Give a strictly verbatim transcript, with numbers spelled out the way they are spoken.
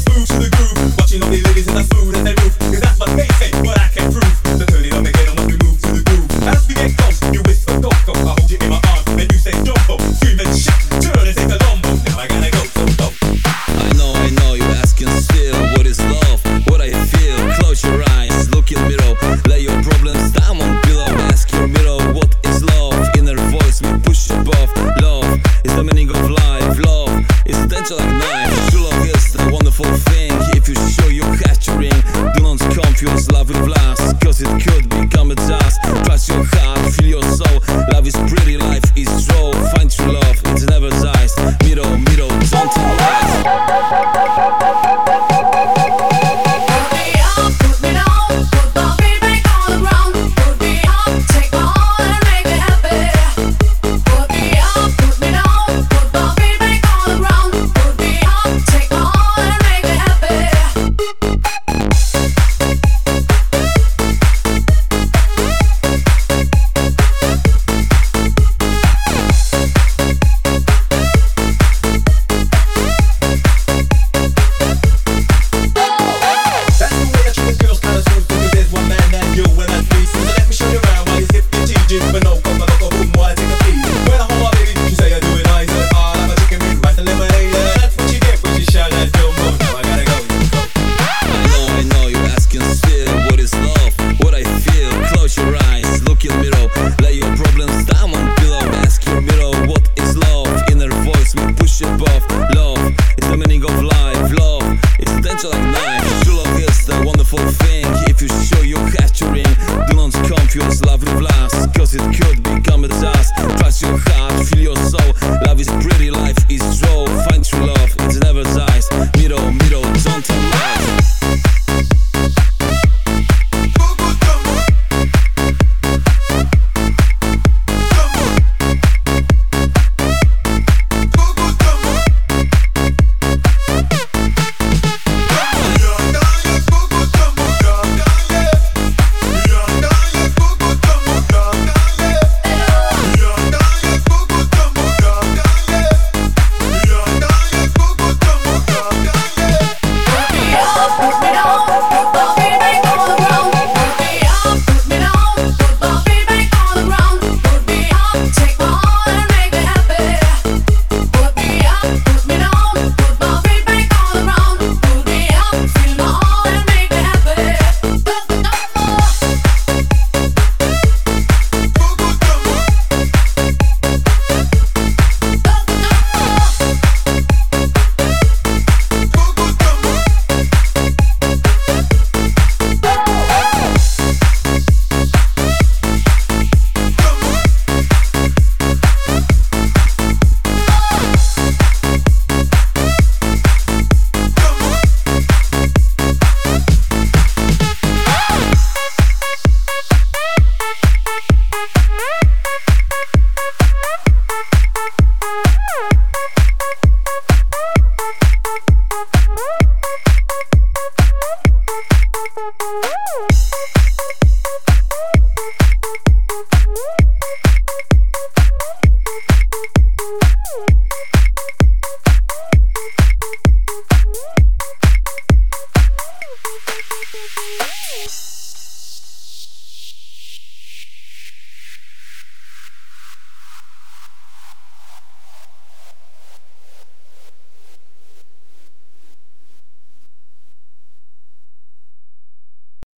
smooth to the groove. Watching all these ladies in the smooth as they move. Cause that's what they say, but I can prove. So turn it on again and once we move to the groove. As we get close, you whisper go go. I hold you in my arms and you say jumbo. Scream and shout, turn and take a lumbo. Now I gotta go, so go. I know, I know, you're asking still, what is love? What I feel, close your eyes, look in mirror. Lay your problems down on pillow. Ask your mirror, what is love? Inner voice, we push above. Love is the meaning of life. Love is potential like knife. True love is the wonderful thing. If you show you catch your ring, do not confuse love with lust, cause it could become a dust. Trust your heart, feel your soul. Love is pretty, life is true. Find true love, it never dies. Mirror, mirror, don't tell lies. But no, come on, go boom, while I take a pee. When I hold my baby, she say I do it nice. Ah, like a chicken with rice and lemonade. That's what you get when she shout that jumbo. Now I gotta go, go. I know, I know, you're asking still, what is love? What I feel, close your eyes, look in mirror. Lay your problems down on pillow. Ask your mirror, what is love? Inner voice, we push above. Love is the meaning of life. Love is potential like knife. True love is the wonderful thing. If you show you catch your ring, do not confuse love with lust, cause it could become a dust. Trust your heart, feel your soul.